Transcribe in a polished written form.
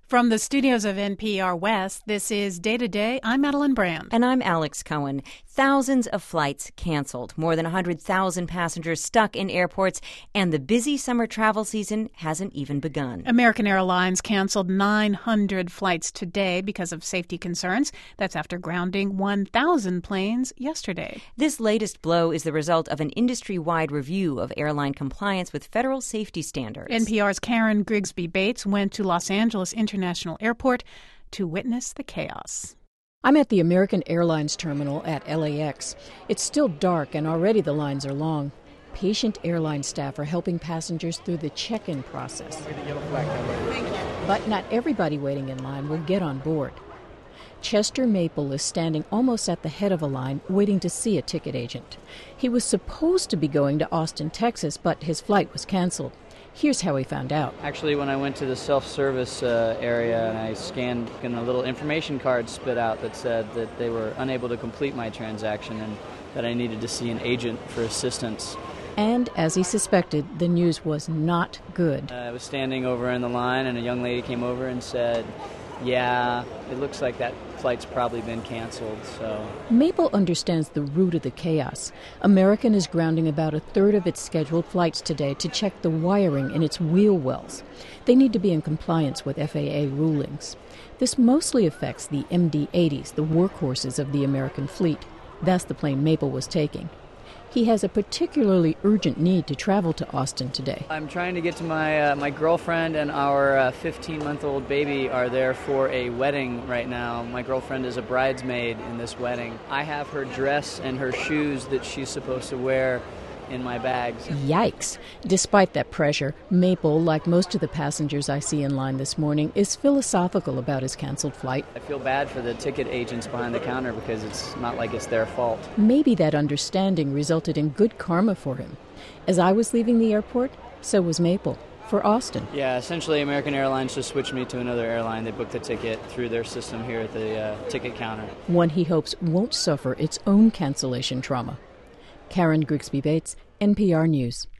From the studios of NPR West, this is Day to Day. I'm Madeline Brand. And I'm Alex Cohen. Thousands of flights canceled, more than 100,000 passengers stuck in airports, and the busy summer travel season hasn't even begun. American Airlines canceled 900 flights today because of safety concerns. That's after grounding 1,000 planes yesterday. This latest blow is the result of an industry-wide review of airline compliance with federal safety standards. NPR's Karen Grigsby Bates went to Los Angeles International Airport to witness the chaos. I'm at the American Airlines terminal at LAX. It's still dark and already the lines are long. Patient airline staff are helping passengers through the check-in process. But not everybody waiting in line will get on board. Chester Maple is standing almost at the head of a line waiting to see a ticket agent. He was supposed to be going to Austin, Texas, but his flight was canceled. Here's how he found out. Actually, when I went to the self-service area and I scanned, and a little information card spit out that said that they were unable to complete my transaction and that I needed to see an agent for assistance. And as he suspected, the news was not good. I was standing over in the line and a young lady came over and said, "Yeah, it looks like that flight's probably been canceled." So Maple understands the root of the chaos. American is grounding about a third of its scheduled flights today to check the wiring in its wheel wells. They need to be in compliance with FAA rulings. This mostly affects the MD-80s, the workhorses of the American fleet. That's the plane Maple was taking. He has a particularly urgent need to travel to Austin today. I'm trying to get to my girlfriend, and our 15-month-old baby are there for a wedding right now. My girlfriend is a bridesmaid in this wedding. I have her dress and her shoes that she's supposed to wear in my bags. Yikes. Despite that pressure, Maple, like most of the passengers I see in line this morning, is philosophical about his canceled flight. I feel bad for the ticket agents behind the counter because it's not like it's their fault. Maybe that understanding resulted in good karma for him. As I was leaving the airport, so was Maple, for Austin. Yeah, essentially American Airlines just switched me to another airline. They booked a ticket through their system here at the ticket counter. One he hopes won't suffer its own cancellation trauma. Karen Grigsby Bates, NPR News.